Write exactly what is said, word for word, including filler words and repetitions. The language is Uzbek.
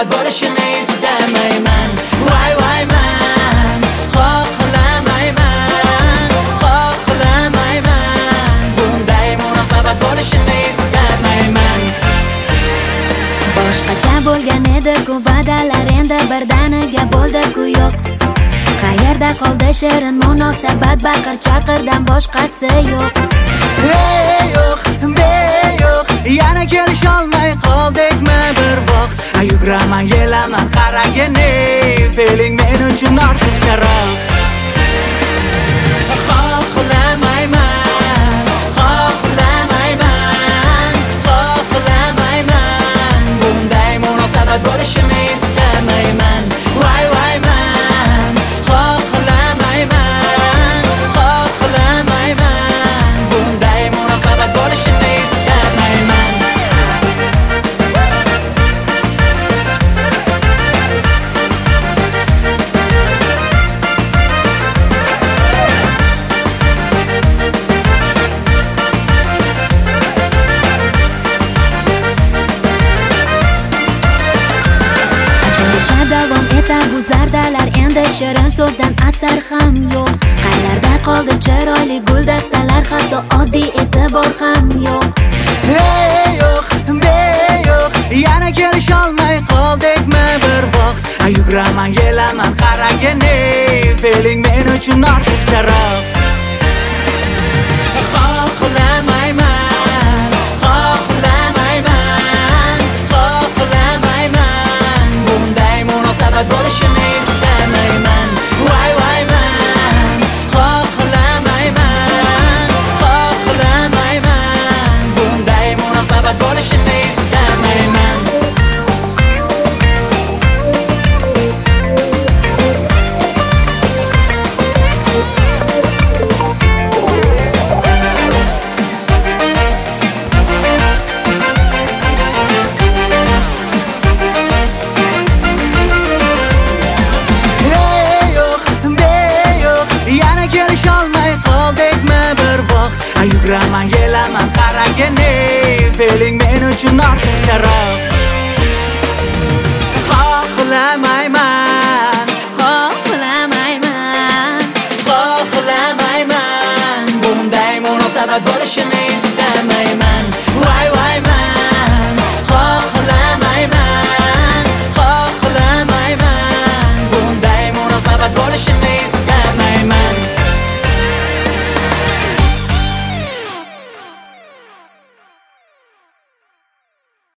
munosabat bo'lishini istamayman. Voy voy man, xohlamayman, xohlamayman, bunday munosabat bo'lishini istamayman. Boshqacha bo'lgan edi-ku va'dalar, endi birdaniga bo'ldi-ku yo'q. Qayerda qoldi shirin munosabat, baqir chaqirdan boshqasi yo'q. Hey yo'q, be yo'q, yana kelisholmay qoldikmi bir vaqt. Yugraman, yelaman, qaragin, feeling men uchun ortiqcharoq. Xohlamayman, xohlamayman, xohlamayman, bunday munosabat bo'lishini istamayman. Voy voy man, xohlamayman, xohlamayman, bunday munosabat bo'lishini istamayman. Davom etar bu zardalar, endi shirin so'zdan asar ham yo'q. Qayerda qoldi chiroyli guldastalar, hatto oddiy e'tibor ham yo'q. Hey yo'q, be yo'q, yana kelisholmay qoldikmi bir vaqt. Yugraman, yelaman, qaragin, feeling men uchun ortiqcharoq. Xohlamayman, xohlamayman, xohlamayman, bunday munosabat bo'lishini istamayman. Voy voy man, xohlamayman, xohlamayman, bunday munosabat bo'lishini istamayman. Kelisholmay qoldikmi bir vaqt. Yugraman, yelaman, qaragin, feeling men uchun ortiqcharoq. Xohlamayman, xohlamayman, xohlamayman, bunday munosabat bo'lishini istamayman.